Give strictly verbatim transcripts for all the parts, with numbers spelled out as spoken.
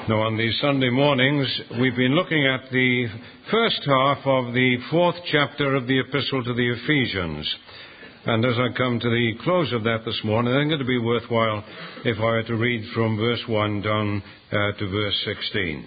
Now, on these Sunday mornings, we've been looking at the first half of the fourth chapter of the Epistle to the Ephesians. And as I come to the close of that this morning, I think it would be worthwhile if I were to read from verse one down uh, to verse sixteen.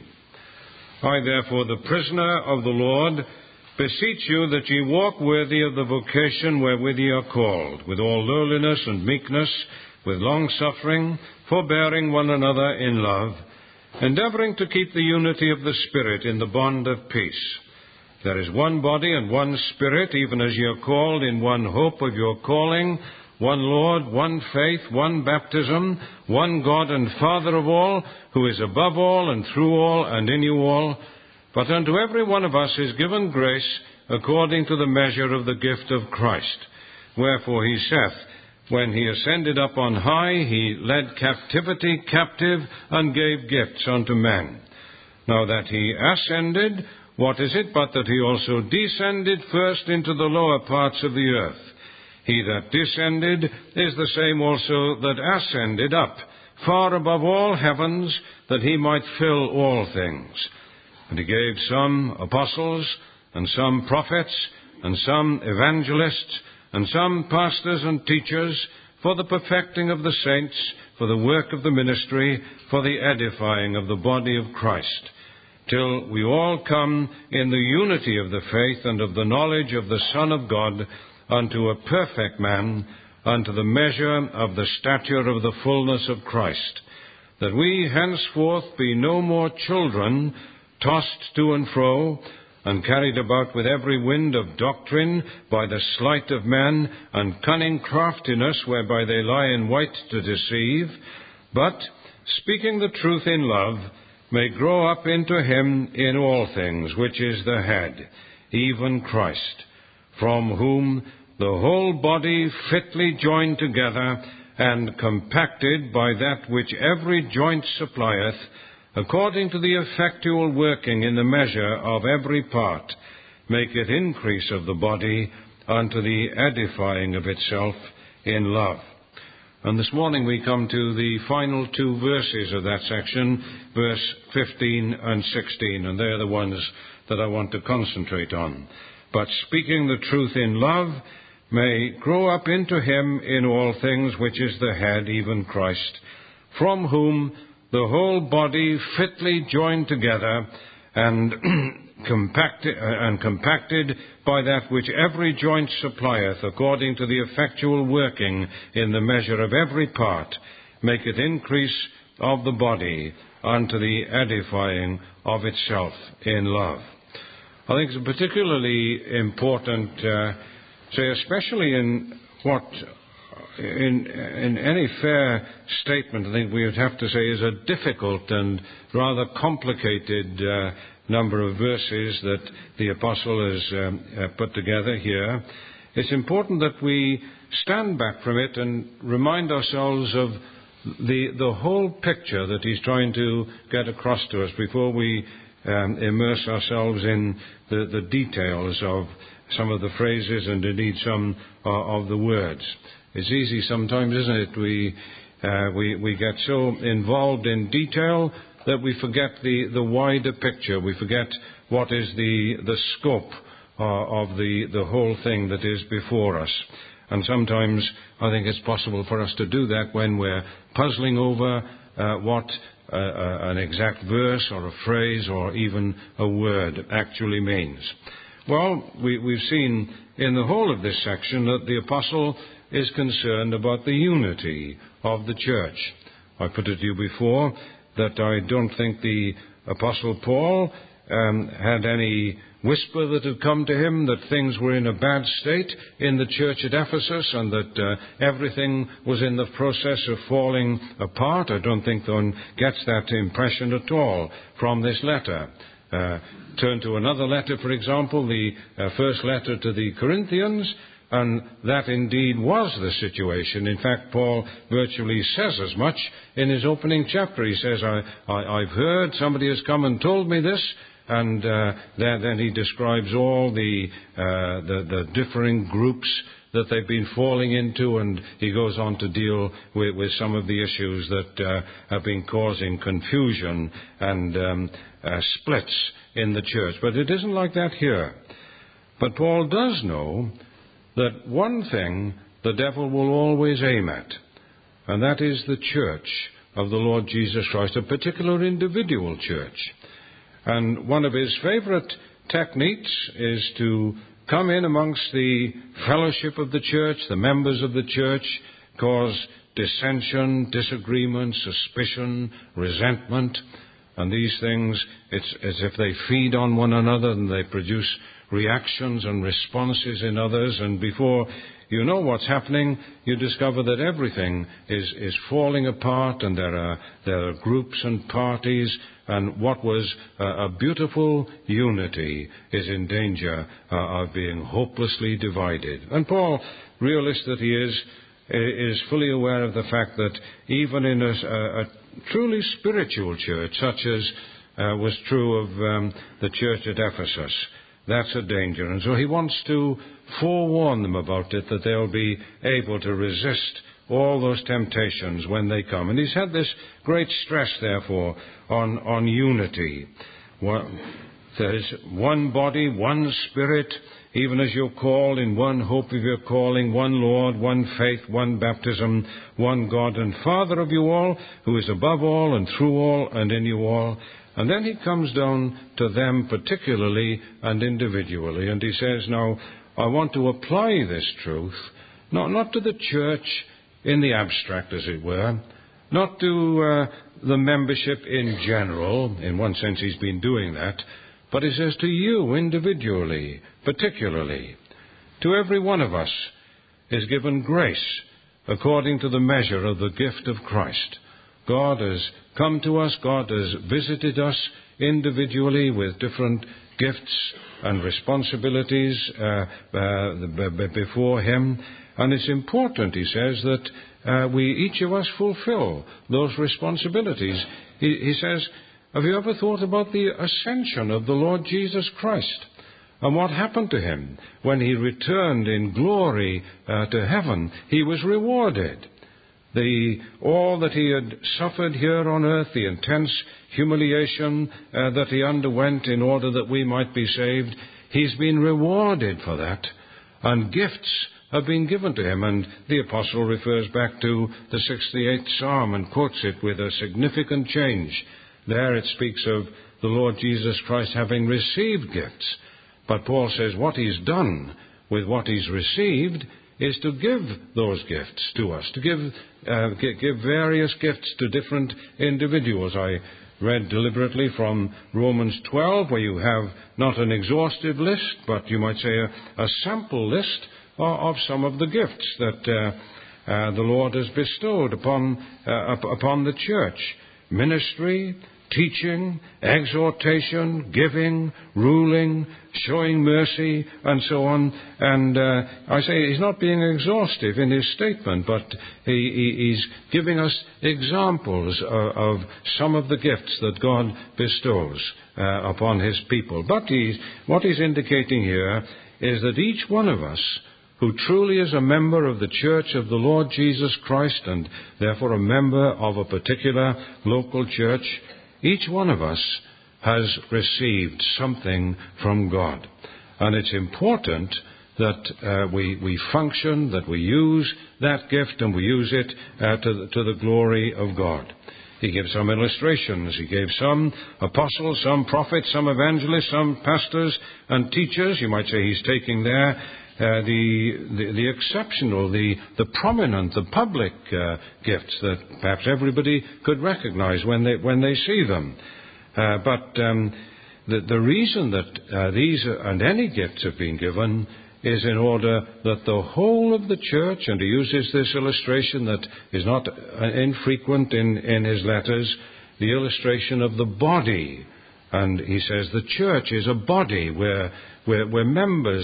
I, therefore, the prisoner of the Lord, beseech you that ye walk worthy of the vocation wherewith ye are called, with all lowliness and meekness, with long-suffering, forbearing one another in love, endeavouring to keep the unity of the Spirit in the bond of peace. There is one body and one Spirit, even as ye are called in one hope of your calling, one Lord, one faith, one baptism, one God and Father of all, who is above all and through all and in you all. But unto every one of us is given grace according to the measure of the gift of Christ. Wherefore he saith, when he ascended up on high, he led captivity captive and gave gifts unto men. Now that he ascended, what is it but that he also descended first into the lower parts of the earth? He that descended is the same also that ascended up, far above all heavens, that he might fill all things. And he gave some apostles, and some prophets, and some evangelists, and some pastors and teachers, for the perfecting of the saints, for the work of the ministry, for the edifying of the body of Christ, till we all come in the unity of the faith and of the knowledge of the Son of God, unto a perfect man, unto the measure of the stature of the fullness of Christ, that we henceforth be no more children, tossed to and fro, and carried about with every wind of doctrine, by the sleight of men, and cunning craftiness, whereby they lie in wait to deceive, but, speaking the truth in love, may grow up into him in all things, which is the head, even Christ, from whom the whole body fitly joined together, and compacted by that which every joint supplieth, according to the effectual working in the measure of every part, maketh increase of the body unto the edifying of itself in love. And this morning we come to the final two verses of that section, verse fifteen and sixteen, and they're the ones that I want to concentrate on. But speaking the truth in love, may grow up into him in all things, which is the head, even Christ, from whom the whole body fitly joined together and compacted, and compacted by that which every joint supplieth, according to the effectual working in the measure of every part, maketh increase of the body unto the edifying of itself in love. I think it's particularly important, uh, say especially in what In, in any fair statement, I think we would have to say is a difficult and rather complicated uh, number of verses that the Apostle has um, uh, put together here. It's important that we stand back from it and remind ourselves of the, the whole picture that he's trying to get across to us before we um, immerse ourselves in the, the details of some of the phrases and indeed some uh, of the words. It's easy sometimes, isn't it? We, uh, we, we get so involved in detail that we forget the, the wider picture. We forget what is the, the scope uh, of the, the whole thing that is before us. And sometimes I think it's possible for us to do that when we're puzzling over uh, what uh, uh, an exact verse or a phrase or even a word actually means. Well, we, we've seen in the whole of this section that the Apostle is concerned about the unity of the church. I put it to you before that I don't think the Apostle Paul um, had any whisper that had come to him that things were in a bad state in the church at Ephesus and that uh, everything was in the process of falling apart. I don't think one gets that impression at all from this letter. Uh, turn to another letter, for example, the uh, first letter to the Corinthians, and that indeed was the situation. In fact, Paul virtually says as much in his opening chapter. He says, I, I, I've heard, somebody has come and told me this, and uh, then, then he describes all the, uh, the, the differing groups that they've been falling into, and he goes on to deal with, with some of the issues that uh, have been causing confusion and um, uh, splits in the church. But it isn't like that here. But Paul does know that one thing the devil will always aim at, and that is the church of the Lord Jesus Christ, a particular individual church. And one of his favorite techniques is to come in amongst the fellowship of the church, the members of the church, cause dissension, disagreement, suspicion, resentment. And these things, it's as if they feed on one another and they produce reactions and responses in others. And before you know what's happening, you discover that everything is, is falling apart, and there are, there are groups and parties, and what was a, a beautiful unity is in danger uh, of being hopelessly divided. And Paul, realist that he is, is fully aware of the fact that even in a, a, a truly spiritual church, such as uh, was true of um, the church at Ephesus, that's a danger. And so he wants to forewarn them about it, that they'll be able to resist all those temptations when they come. And he's had this great stress, therefore, on, on unity. There's one body, one Spirit, even as you're called in one hope of your calling, one Lord, one faith, one baptism, one God and Father of you all, who is above all and through all and in you all. And then he comes down to them particularly and individually, and he says, now, I want to apply this truth, not, not to the church in the abstract, as it were, not to uh, the membership in general. In one sense, he's been doing that. But he says to you individually, particularly. To every one of us is given grace according to the measure of the gift of Christ. God has come to us, God has visited us individually with different gifts and responsibilities uh, uh, before Him. And it's important, he says, that uh, we, each of us, fulfill those responsibilities. He, he says, have you ever thought about the ascension of the Lord Jesus Christ? And what happened to Him? When He returned in glory uh, to heaven, He was rewarded. The, all that He had suffered here on earth, the intense humiliation uh, that He underwent in order that we might be saved, He's been rewarded for that. And gifts have been given to Him. And the Apostle refers back to the sixty-eighth Psalm and quotes it with a significant change. There it speaks of the Lord Jesus Christ having received gifts. But Paul says what He's done with what He's received is to give those gifts to us, to give, uh, give various gifts to different individuals. I read deliberately from Romans twelve, where you have not an exhaustive list, but you might say a, a sample list of, of some of the gifts that uh, uh, the Lord has bestowed upon, uh, upon the church. Ministry, teaching, exhortation, giving, ruling, showing mercy, and so on. And uh, I say he's not being exhaustive in his statement, but he, he, he's giving us examples of, of some of the gifts that God bestows uh, upon His people. But he's, what he's indicating here is that each one of us who truly is a member of the church of the Lord Jesus Christ, and therefore a member of a particular local church, each one of us has received something from God. And it's important that uh, we, we function, that we use that gift, and we use it uh, to, the, to the glory of God. He gives some illustrations. He gave some apostles, some prophets, some evangelists, some pastors and teachers. You might say he's taking there Uh, the, the the exceptional, the, the prominent, the public uh, gifts that perhaps everybody could recognize when they when they see them. Uh, but um, the, the reason that uh, these and any gifts have been given is in order that the whole of the church, and he uses this illustration that is not infrequent in, in his letters, the illustration of the body. And he says the church is a body where where, where members,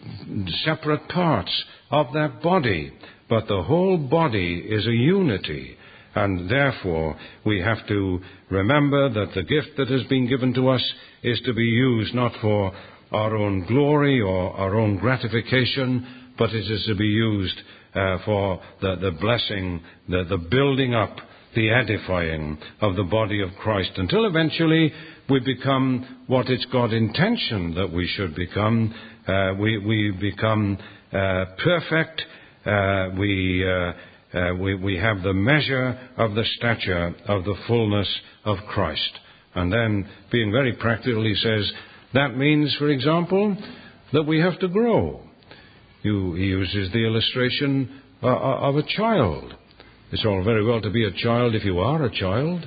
separate parts of that body, but the whole body is a unity. And therefore we have to remember that the gift that has been given to us is to be used not for our own glory or our own gratification, but it is to be used uh, for the, the blessing, the, the building up, the edifying of the body of Christ, until eventually we become what it's God's intention that we should become. Uh, we, we become uh, perfect. Uh, we, uh, uh, we, we have the measure of the stature of the fullness of Christ. And then, being very practical, he says, that means, for example, that we have to grow. You, he uses the illustration uh, of a child. It's all very well to be a child if you are a child,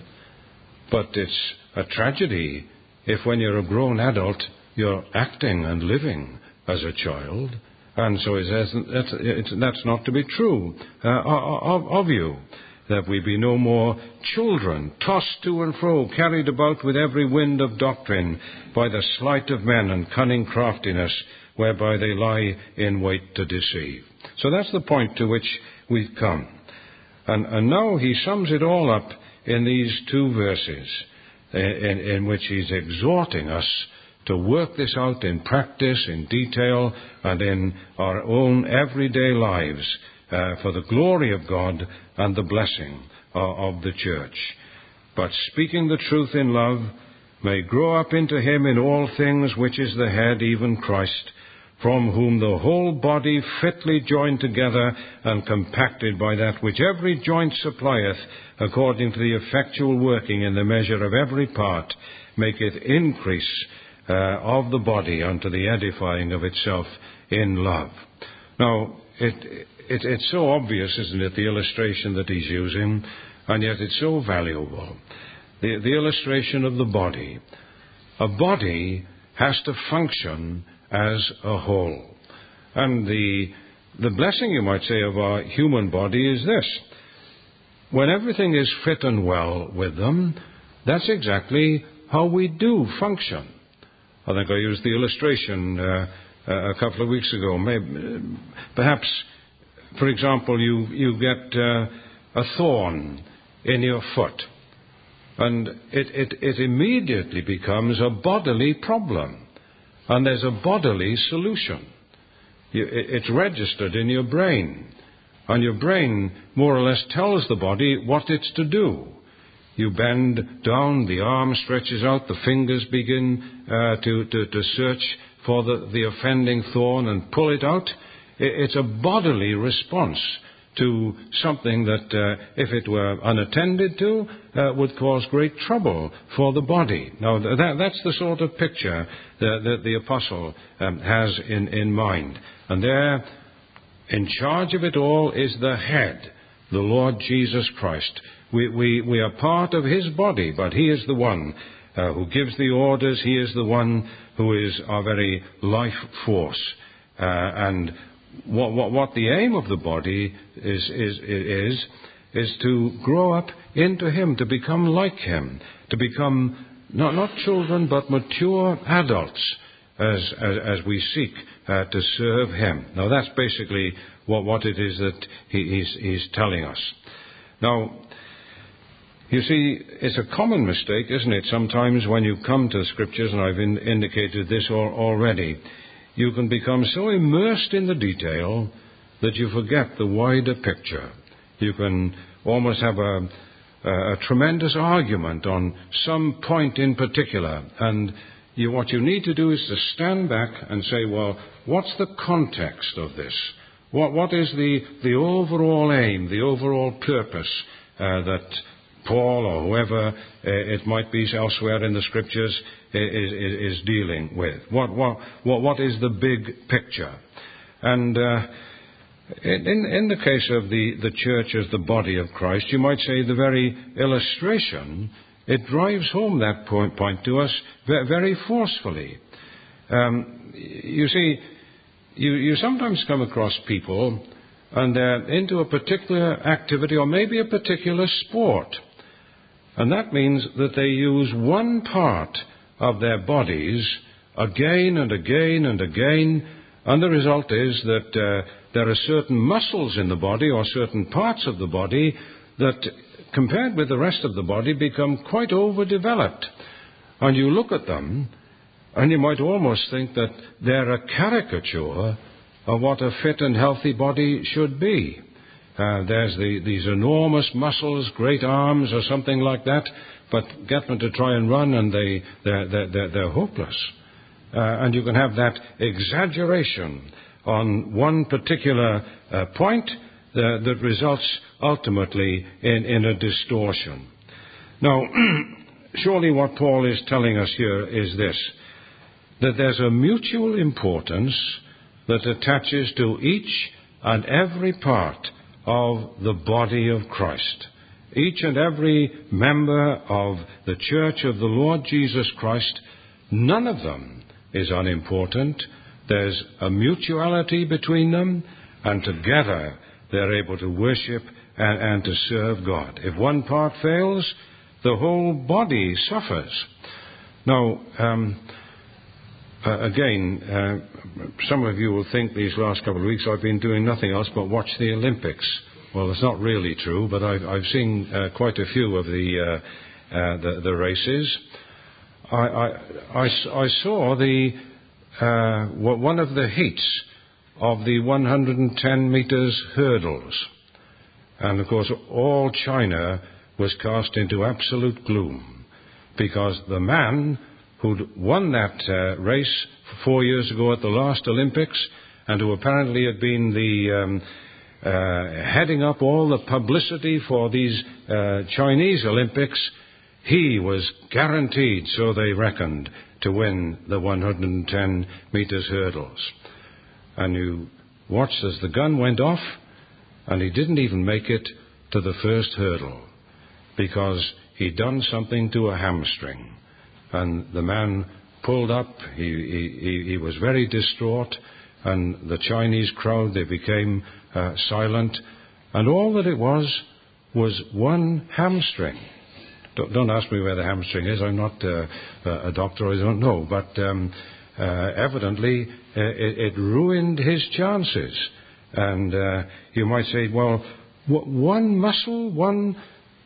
but it's a tragedy if when you're a grown adult, you're acting and living as a child. And so it says that's, it's, that's not to be true uh, of, of you, that we be no more children, tossed to and fro, carried about with every wind of doctrine, by the sleight of men and cunning craftiness, whereby they lie in wait to deceive. So that's the point to which we've come. And, and now he sums it all up in these two verses, in, in which he's exhorting us to work this out in practice, in detail, and in our own everyday lives uh, for the glory of God and the blessing of, of the church. But speaking the truth in love may grow up into him in all things, which is the head, even Christ, from whom the whole body, fitly joined together and compacted by that which every joint supplieth, according to the effectual working in the measure of every part, maketh increase uh, of the body unto the edifying of itself in love. Now, it, it, it's so obvious, isn't it, the illustration that he's using, and yet it's so valuable. The, the illustration of the body. A body has to function as a whole. And the, the blessing, you might say, of our human body is this. When everything is fit and well with them, that's exactly how we do function. I think I used the illustration uh, a couple of weeks ago. Maybe, perhaps, for example, you, you get uh, a thorn in your foot, and it, it, it immediately becomes a bodily problem. And there's a bodily solution. You, it's registered in your brain. And your brain more or less tells the body what it's to do. You bend down, the arm stretches out, the fingers begin uh, to, to, to search for the, the offending thorn and pull it out. It's a bodily response to something that, uh, if it were unattended to, uh, would cause great trouble for the body. Now, that, that's the sort of picture that, that the apostle um, has in, in mind. And there, in charge of it all, is the head, the Lord Jesus Christ. We, we, we are part of his body, but he is the one uh, who gives the orders. He is the one who is our very life force. Uh, and What, what, what the aim of the body is, is, is, is to grow up into him, to become like him, to become not, not children, but mature adults as, as, as we seek uh, to serve him. Now, that's basically what, what it is that he, he's, he's telling us. Now, you see, it's a common mistake, isn't it, sometimes when you come to the Scriptures, and I've in, indicated this al- already, you can become so immersed in the detail that you forget the wider picture. You can almost have a, a, a tremendous argument on some point in particular, and you, what you need to do is to stand back and say, well, what's the context of this? What, what is the, the overall aim, the overall purpose uh, that Paul or whoever uh, it might be elsewhere in the Scriptures is, is, is dealing with? What, what, what is the big picture? And uh, in, in the case of the, the church as the body of Christ, you might say the very illustration, it drives home that point, point to us very forcefully. Um, you see, you, you sometimes come across people and they're into a particular activity or maybe a particular sport. And that means that they use one part of their bodies again and again and again, and the result is that uh, there are certain muscles in the body or certain parts of the body that, compared with the rest of the body, become quite overdeveloped. And you look at them, and you might almost think that they're a caricature of what a fit and healthy body should be. Uh, there's the, these enormous muscles, great arms or something like that, but get them to try and run and they, they're, they're, they're, they're hopeless. Uh, and you can have that exaggeration on one particular uh, point uh, that results ultimately in, in a distortion. Now, surely what Paul is telling us here is this, that there's a mutual importance that attaches to each and every part of the body of Christ. Each and every member of the church of the Lord Jesus Christ, none of them is unimportant. There's a mutuality between them, and together they're able to worship and, and to serve God. If one part fails, the whole body suffers. Now, um, uh, again, uh, some of you will think these last couple of weeks I've been doing nothing else but watch the Olympics. Well, that's not really true, but I've, I've seen uh, quite a few of the uh, uh, the, the races. I, I, I, I saw the uh, one of the heats of the one hundred ten meters hurdles, and of course all China was cast into absolute gloom because the man who'd won that uh, race four years ago at the last Olympics and who apparently had been the um, uh, heading up all the publicity for these uh, Chinese Olympics, he was guaranteed, so they reckoned, to win the one hundred ten meters hurdles. And you watched as the gun went off, and he didn't even make it to the first hurdle because he'd done something to a hamstring. And the man pulled up, he, he, he was very distraught, and the Chinese crowd, they became uh, silent, and all that it was was one hamstring. Don't, don't ask me where the hamstring is, I'm not uh, a doctor, I don't know, but um, uh, evidently uh, it, it ruined his chances. And uh, you might say, well, w- one muscle, one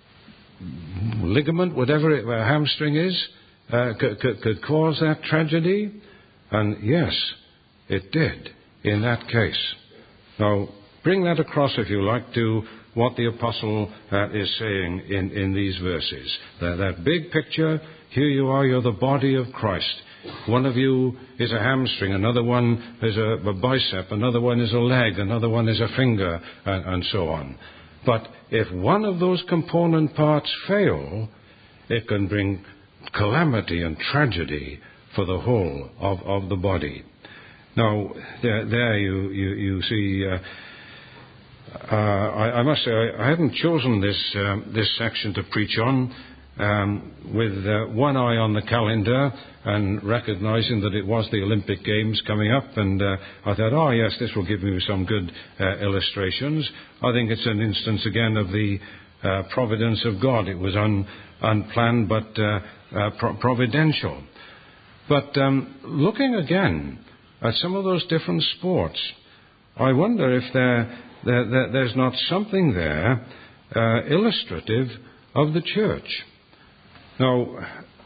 ligament, whatever it, a hamstring is, uh, could, could, could cause that tragedy? And yes, it did in that case. Now, bring that across, if you like, to what the apostle uh, is saying in, in these verses. That, that big picture, here you are, you're the body of Christ. One of you is a hamstring, another one is a, a bicep, another one is a leg, another one is a finger, and, and so on. But if one of those component parts fail, it can bring calamity and tragedy for the whole of, of the body. Now, there, there you, you, you see, uh, uh, I, I must say, I, I haven't chosen this, um, this section to preach on um, with uh, one eye on the calendar and recognizing that it was the Olympic Games coming up, and uh, I thought, oh yes, this will give me some good uh, illustrations. I think it's an instance again of the uh, providence of God. It was un, unplanned but uh, uh, pro- providential. But um, looking again at some of those different sports, I wonder if there, there, there there's not something there uh, illustrative of the church. Now,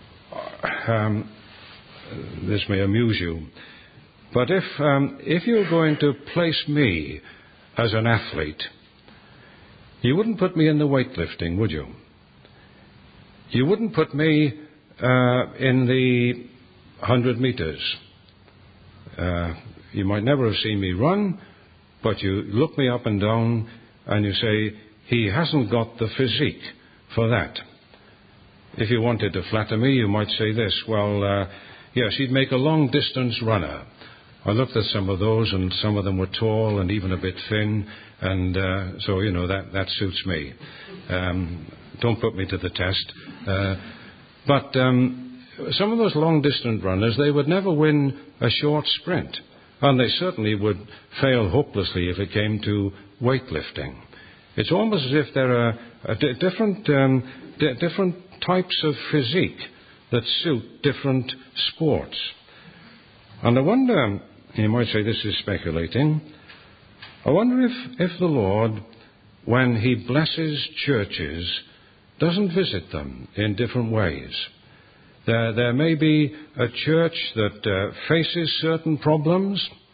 um, this may amuse you, but if um, if you're going to place me as an athlete, you wouldn't put me in the weightlifting, would you? You wouldn't put me uh, in the one hundred meters. Uh, you might never have seen me run, but you look me up and down and you say, he hasn't got the physique for that. If you wanted to flatter me, you might say this, well, uh, yes, he'd make a long-distance runner. I looked at some of those, and some of them were tall and even a bit thin, and uh, so, you know, that, that suits me. Um, don't put me to the test. Uh, but um, some of those long-distance runners, they would never win a short sprint, and they certainly would fail hopelessly if it came to weightlifting. It's almost as if there are a d- different, um, d- different types of physique that suit different sports. And I wonder, you might say this is speculating, I wonder if, if the Lord, when he blesses churches, doesn't visit them in different ways. There, there may be a church that uh, faces certain problems,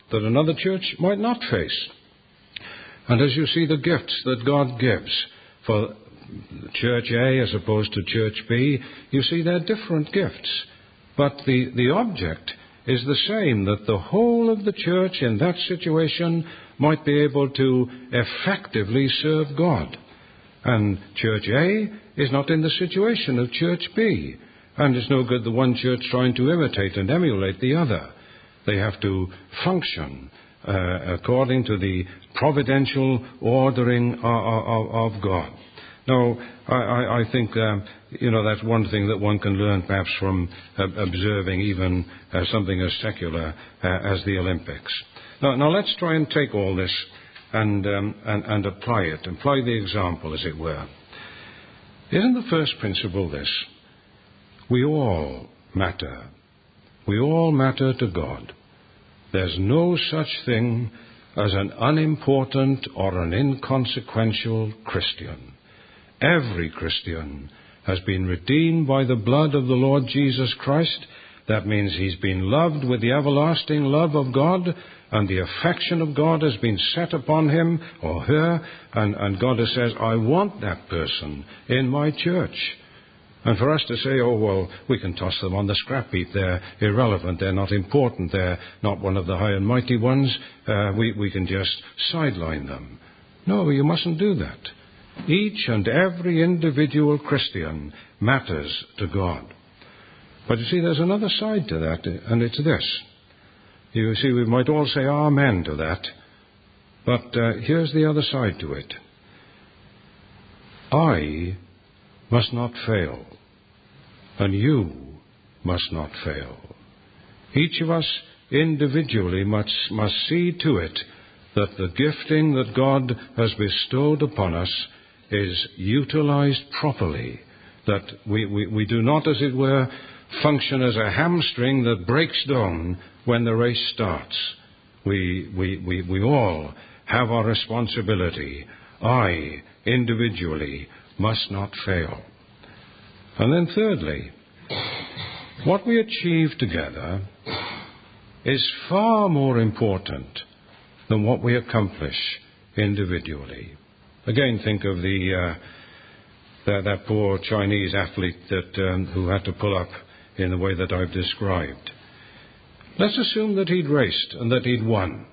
that another church might not face. And as you see the gifts that God gives for Church A as opposed to Church B, you see they're different gifts. But the, the object is the same, that the whole of the church in that situation might be able to effectively serve God. And Church A is not in the situation of Church B. And it's no good the one church trying to imitate and emulate the other. They have to function uh, according to the providential ordering of, of, of God. Now, I, I, I think, um, you know, that's one thing that one can learn perhaps from uh, observing even uh, something as secular uh, as the Olympics. Now, now, let's try and take all this and, um, and, and apply it, apply the example, as it were. Isn't the first principle this? We all matter. We all matter to God. There's no such thing as an unimportant or an inconsequential Christian. Every Christian has been redeemed by the blood of the Lord Jesus Christ. That means he's been loved with the everlasting love of God, and the affection of God has been set upon him or her, and, and God says, I want that person in my church. And for us to say, oh, well, we can toss them on the scrap heap, they're irrelevant, they're not important, they're not one of the high and mighty ones, uh, we, we can just sideline them. No, you mustn't do that. Each and every individual Christian matters to God. But you see, there's another side to that, and it's this. You see, we might all say amen to that, but uh, here's the other side to it. I must not fail, and you must not fail. Each of us individually must, must see to it that the gifting that God has bestowed upon us is utilized properly, that we, we, we do not, as it were, function as a hamstring that breaks down when the race starts. We, we, we, we all have our responsibility. I, individually, must not fail. And then thirdly, what we achieve together is far more important than what we accomplish individually. Again, think of the uh, that, that poor Chinese athlete that um, who had to pull up in the way that I've described. Let's assume that he'd raced and that he'd won.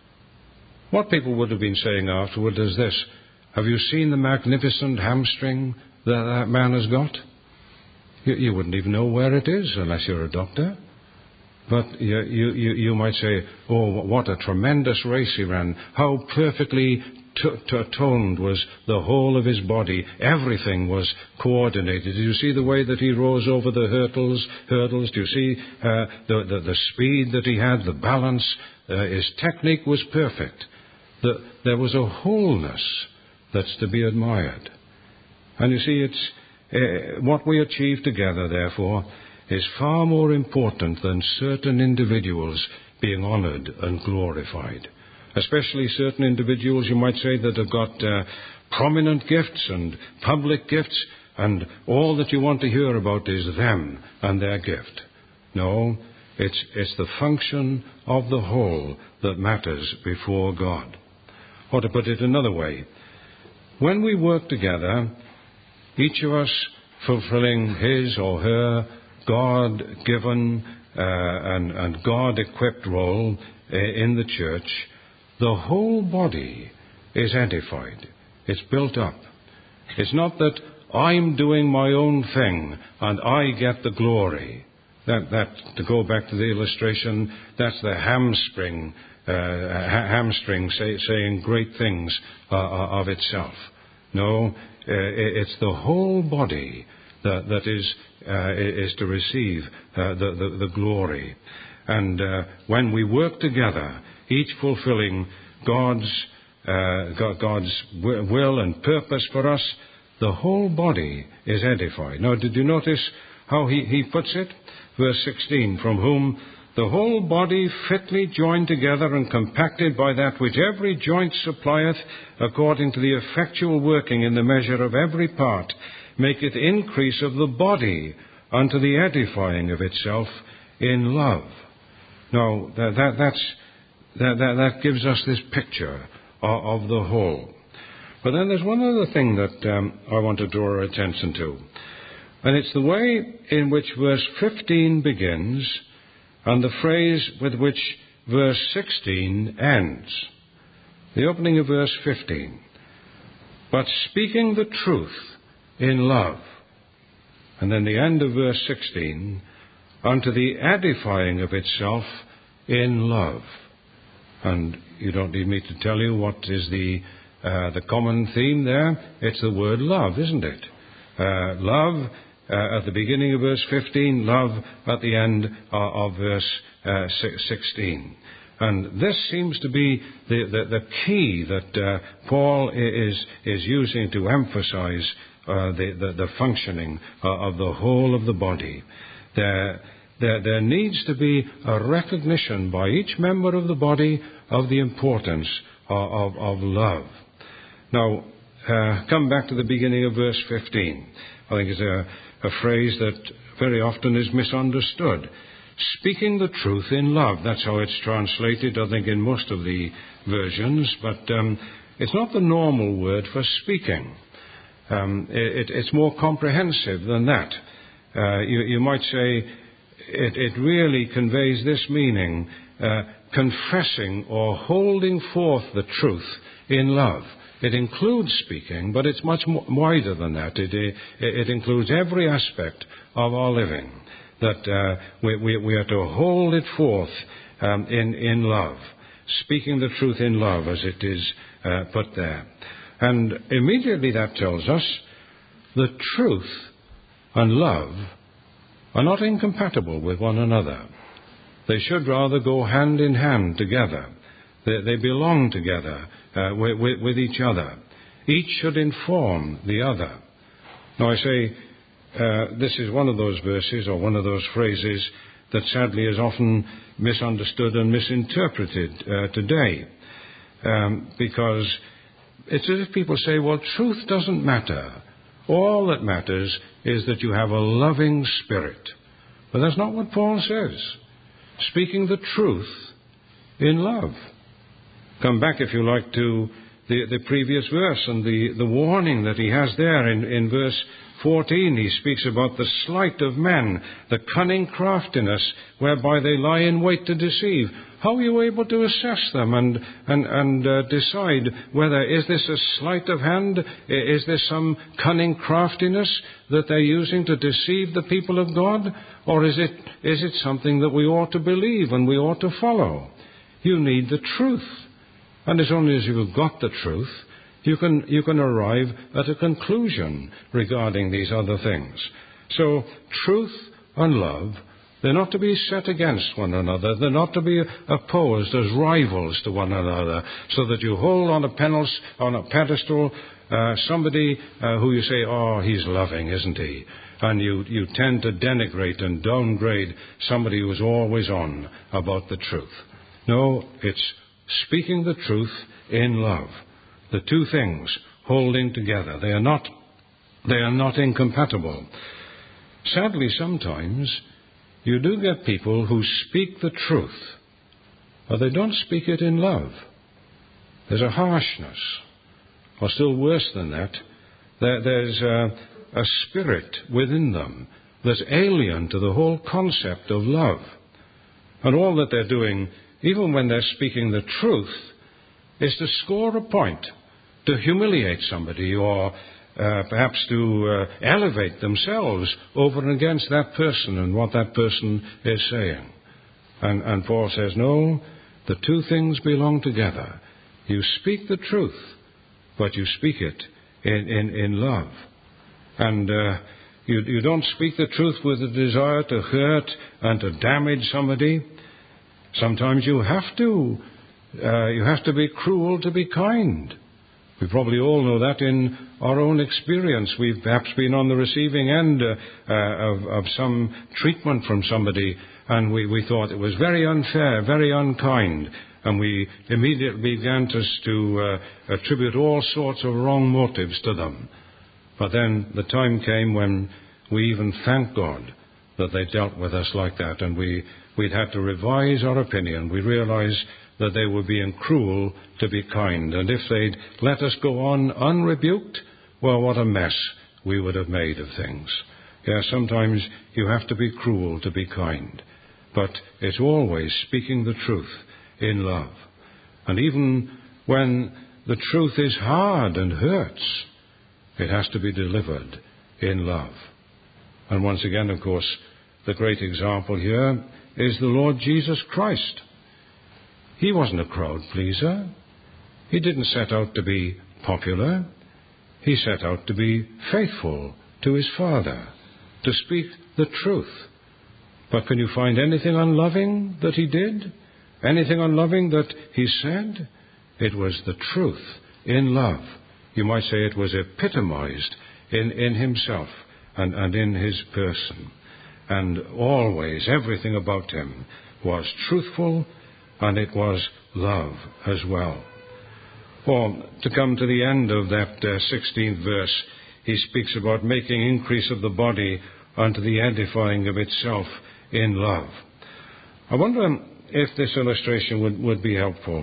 What people would have been saying afterward is this: have you seen the magnificent hamstring that that man has got? You, you wouldn't even know where it is unless you're a doctor. But you, you, you might say, oh, what a tremendous race he ran. How perfectly t- t- toned was the whole of his body. Everything was coordinated. Do you see the way that he rose over the hurdles? hurdles? Do you see uh, the, the, the speed that he had, the balance? Uh, his technique was perfect. The, there was a wholeness that's to be admired. And you see, it's uh, what we achieve together, therefore, is far more important than certain individuals being honored and glorified. Especially certain individuals, you might say, that have got uh, prominent gifts and public gifts, and all that you want to hear about is them and their gift. No, it's, it's the function of the whole that matters before God. Or to put it another way, when we work together, each of us fulfilling his or her God-given uh, and, and God-equipped role uh, in the church, the whole body is edified. It's built up. It's not that I'm doing my own thing and I get the glory. That, that to go back to the illustration, that's the hamstring, uh, ha- hamstring say, saying great things uh, of itself. No, uh, it's the whole body that, that is uh, is to receive uh, the, the, the glory. And uh, when we work together, each fulfilling God's uh, God's will and purpose for us, the whole body is edified. Now, did you notice how he, he puts it? Verse sixteen, from whom the whole body fitly joined together and compacted by that which every joint supplieth, according to the effectual working in the measure of every part, maketh increase of the body unto the edifying of itself in love. Now, that, that, that's that, that, that gives us this picture of, of the whole. But then there's one other thing that um, I want to draw our attention to. And it's the way in which verse fifteen begins and the phrase with which verse sixteen ends. The opening of verse fifteen. But speaking the truth in love. And then the end of verse sixteen. Unto the edifying of itself in love. And you don't need me to tell you what is the uh, the common theme there. It's the word love, isn't it? Uh, love uh, at the beginning of verse fifteen, love at the end uh, of verse uh, sixteen. And this seems to be the, the, the key that uh, Paul is, is using to emphasize uh, the, the, the functioning uh, of the whole of the body. There, there, there needs to be a recognition by each member of the body of the importance of, of, of love. Now, uh, come back to the beginning of verse fifteen. I think it's a, a phrase that very often is misunderstood. Speaking the truth in love. That's how it's translated, I think, in most of the versions. But um, it's not the normal word for speaking. Um, it, it's more comprehensive than that. Uh, you, you might say it, it really conveys this meaning, uh, confessing or holding forth the truth in love. It includes speaking, but it's much more wider than that. It, it, it includes every aspect of our living, that uh, we, we, we are to hold it forth um, in, in love, speaking the truth in love, as it is uh, put there. And immediately that tells us the truth and love are not incompatible with one another. They should rather go hand in hand together. They, they belong together uh, with, with, with each other. Each should inform the other. Now I say, uh, this is one of those verses or one of those phrases that sadly is often misunderstood and misinterpreted uh, today. Um, because it's as if people say, well, truth doesn't matter. All that matters is that you have a loving spirit. But that's not what Paul says. Speaking the truth in love. Come back, if you like, to the, the previous verse and the, the warning that he has there in, in verse fourteen. He speaks about the sleight of men, the cunning craftiness whereby they lie in wait to deceive. How are you able to assess them and, and, and uh, decide whether is this a sleight of hand? Is this some cunning craftiness that they're using to deceive the people of God? Or is it, is it something that we ought to believe and we ought to follow? You need the truth. And as only as you've got the truth, you can, you can arrive at a conclusion regarding these other things. So, truth and love, they're not to be set against one another. They're not to be opposed as rivals to one another, so that you hold on a, penals, on a pedestal uh, somebody uh, who you say, oh, he's loving, isn't he? And you, you tend to denigrate and downgrade somebody who's always on about the truth. No, it's speaking the truth in love. The two things holding together. They are not, they are not incompatible. Sadly, sometimes you do get people who speak the truth, but they don't speak it in love. There's a harshness, or still worse than that, there, there's a, a spirit within them that's alien to the whole concept of love. And all that they're doing, even when they're speaking the truth, is to score a point, to humiliate somebody, or uh, perhaps to uh, elevate themselves over and against that person and what that person is saying. And, and Paul says, no, the two things belong together. You speak the truth, but you speak it in, in, in love. And uh, you, you don't speak the truth with a desire to hurt and to damage somebody. Sometimes you have to. Uh, you have to be cruel to be kind. We probably all know that in our own experience. We've perhaps been on the receiving end uh, uh, of, of some treatment from somebody, and we, we thought it was very unfair, very unkind, and we immediately began to, to uh, attribute all sorts of wrong motives to them. But then the time came when we even thanked God that they dealt with us like that, and we, we'd had to revise our opinion. We realized that they were being cruel to be kind, and if they'd let us go on unrebuked, well, what a mess we would have made of things. Yeah, sometimes you have to be cruel to be kind, but it's always speaking the truth in love. And even when the truth is hard and hurts, it has to be delivered in love. And once again, of course, the great example here is the Lord Jesus Christ. He wasn't a crowd pleaser. He didn't set out to be popular. He set out to be faithful to his Father, to speak the truth. But can you find anything unloving that he did? Anything unloving that he said? It was the truth in love. You might say it was epitomized in, in himself and, and in his person. And always, everything about him was truthful, and it was love as well. Or, to come to the end of that uh, sixteenth verse, he speaks about making increase of the body unto the edifying of itself in love. I wonder if this illustration would, would be helpful.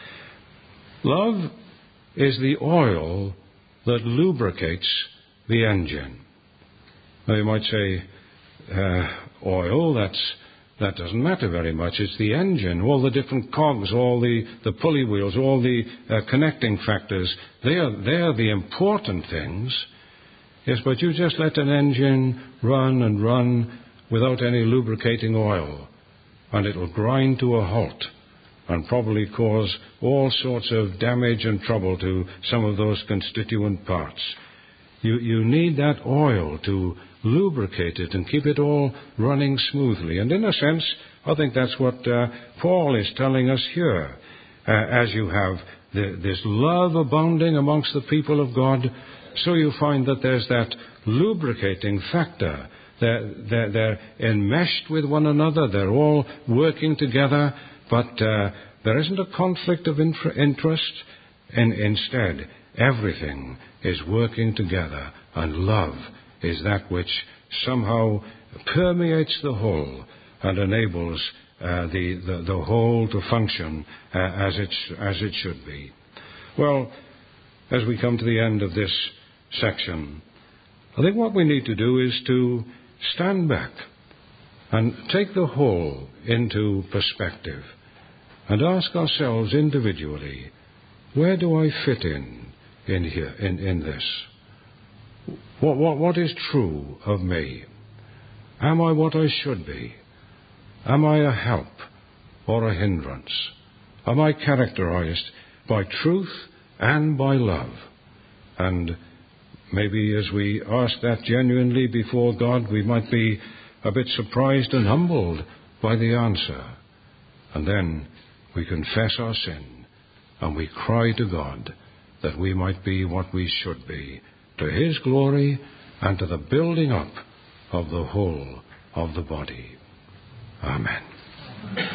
Love is the oil that lubricates the engine. Now you might say, uh, oil, that's, that doesn't matter very much. It's the engine, all the different cogs, all the, the pulley wheels, all the uh, connecting factors. They are, they are the important things. Yes, but you just let an engine run and run without any lubricating oil, and it will grind to a halt and probably cause all sorts of damage and trouble to some of those constituent parts. You, you need that oil to lubricate it and keep it all running smoothly. And in a sense, I think that's what uh, Paul is telling us here. Uh, as you have the, this love abounding amongst the people of God, so you find that there's that lubricating factor. They're, they're, they're enmeshed with one another. They're all working together, but uh, there isn't a conflict of intra- interest. And instead, everything is working together, and love is that which somehow permeates the whole and enables uh, the, the, the whole to function uh, as, it's, as it should be. Well, as we come to the end of this section, I think what we need to do is to stand back and take the whole into perspective and ask ourselves individually, where do I fit in in here, in, in this? What, what, what is true of me? Am I what I should be? Am I a help or a hindrance? Am I characterized by truth and by love? And maybe as we ask that genuinely before God, we might be a bit surprised and humbled by the answer. And then we confess our sin and we cry to God that we might be what we should be, to his glory and to the building up of the whole of the body. Amen.